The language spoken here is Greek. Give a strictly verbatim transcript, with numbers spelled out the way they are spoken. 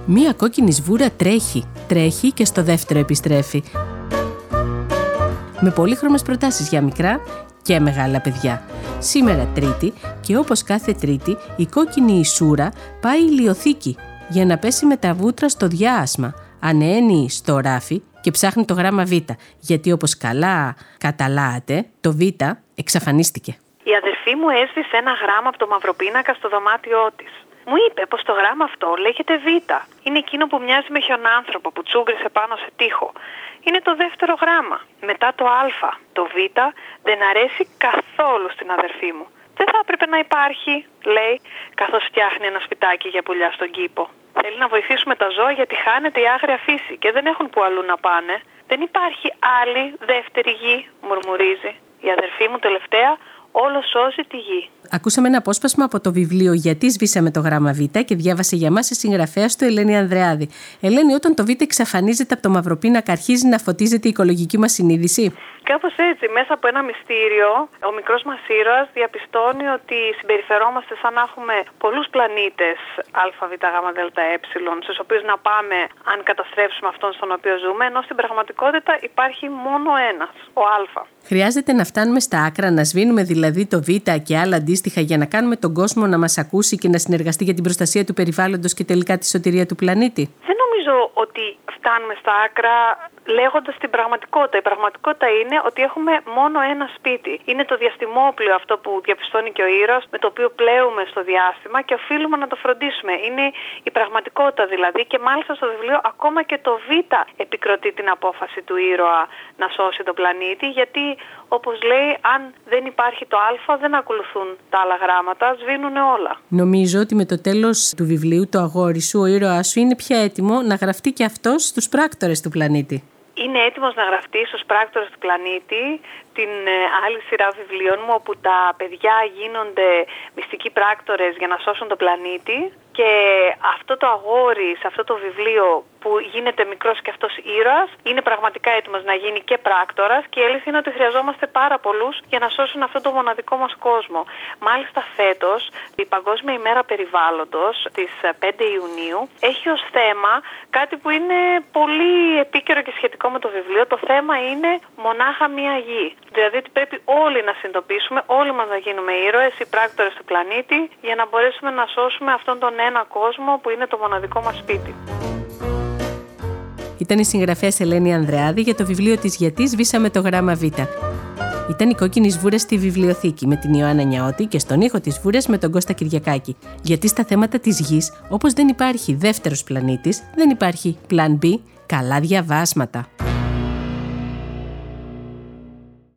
Μία κόκκινη σβούρα τρέχει, τρέχει και στο δεύτερο επιστρέφει. Με πολύχρωμες προτάσεις για μικρά και μεγάλα παιδιά. Σήμερα Τρίτη και όπως κάθε Τρίτη η κόκκινη Ισούρα πάει ηλιοθήκη για να πέσει με τα βούτρα στο διάσμα. Αναίνει στο ράφι και ψάχνει το γράμμα Β, γιατί όπως καλά καταλάτε, το Β εξαφανίστηκε. Η αδερφή μου έσβησε ένα γράμμα από το μαυροπίνακα στο δωμάτιό της. Μου είπε πως το γράμμα αυτό λέγεται Β. Είναι εκείνο που μοιάζει με χιονάνθρωπο που τσούγκρισε πάνω σε τοίχο. Είναι το δεύτερο γράμμα. Μετά το Α, το Β δεν αρέσει καθόλου στην αδερφή μου. Δεν θα έπρεπε να υπάρχει, λέει, καθώς φτιάχνει ένα σπιτάκι για πουλιά στον κήπο. Θέλει να βοηθήσουμε τα ζώα γιατί χάνεται η άγρια φύση και δεν έχουν που αλλού να πάνε. Δεν υπάρχει άλλη δεύτερη γη, μουρμουρίζει. Η αδερφή μου τελευταία όλο σώζει τη γη. Ακούσαμε ένα απόσπασμα από το βιβλίο «Γιατί σβήσαμε το γράμμα Β» και διάβασε για μας η συγγραφέας του Ελένη Ανδρεάδη. Ελένη, όταν το Β εξαφανίζεται από το μαυροπίνακα, αρχίζει να φωτίζεται η οικολογική μας συνείδηση. Κάπως έτσι, μέσα από ένα μυστήριο, ο μικρός μας ήρωας διαπιστώνει ότι συμπεριφερόμαστε σαν να έχουμε πολλούς πλανήτες Α, Β, Γ, Δ, Ε, στους οποίους να πάμε αν καταστρέψουμε αυτόν στον οποίο ζούμε, ενώ στην πραγματικότητα υπάρχει μόνο ένας, ο Α. Χρειάζεται να φτάνουμε στα άκρα, να σβήνουμε δηλαδή το Β και άλλα αντίστοιχα για να κάνουμε τον κόσμο να μας ακούσει και να συνεργαστεί για την προστασία του περιβάλλοντος και τελικά τη σωτηρία του πλανήτη. Δεν νομίζω ότι φτάνουμε στα άκρα λέγοντας την πραγματικότητα. Η πραγματικότητα είναι ότι έχουμε μόνο ένα σπίτι. Είναι το διαστημόπλαιο αυτό που διαπιστώνει και ο ήρωας, με το οποίο πλέουμε στο διάστημα και οφείλουμε να το φροντίσουμε. Είναι η πραγματικότητα δηλαδή, και μάλιστα στο βιβλίο ακόμα και το Β επικροτεί την απόφαση του ήρωα να σώσει τον πλανήτη, γιατί όπως λέει, αν δεν υπάρχει το Α δεν ακολουθούν τα άλλα γράμματα, σβήνουν όλα. Νομίζω ότι με το τέλος του βιβλίου το αγόρι σου, ο ήρωάς σου, είναι πια έτοιμο να γραφτεί και αυτός στους πράκτορες του πλανήτη. Είναι έτοιμος να γραφτεί στους πράκτορες του πλανήτη, την άλλη σειρά βιβλίων μου, όπου τα παιδιά γίνονται μυστικοί πράκτορες για να σώσουν τον πλανήτη, και αυτό το αγόρι σε αυτό το βιβλίο που γίνεται μικρός και αυτός ήρωας είναι πραγματικά έτοιμος να γίνει και πράκτορας, και η αλήθεια είναι ότι χρειαζόμαστε πάρα πολλούς για να σώσουν αυτό το μοναδικό μας κόσμο. Μάλιστα φέτος η Παγκόσμια ημέρα περιβάλλοντος της πέντε Ιουνίου έχει ως θέμα κάτι που είναι πολύ επίκαιρο και σχετικό με το βιβλίο. Το θέμα είναι μονάχα μία γη. Δηλαδή ότι πρέπει όλοι να συνειδητοποιήσουμε, όλοι μας να γίνουμε ήρωες ή πράκτορες του πλανήτη για να μπορέσουμε να σώσουμε αυτόν τον ένα κόσμο που είναι το μοναδικό μας σπίτι. Ήταν η συγγραφέας Ελένη Ανδρεάδη για το βιβλίο της «Γιατί σβήσαμε το γράμμα Β». Ήταν η κόκκινη σβούρα στη βιβλιοθήκη με την Ιωάννα Νιαώτη και στον ήχο της σβούρας με τον Κώστα Κυριακάκη. Γιατί στα θέματα της γης, όπως δεν υπάρχει δεύτερος πλανήτης, δεν υπάρχει πλαν B, καλά διαβάσματα.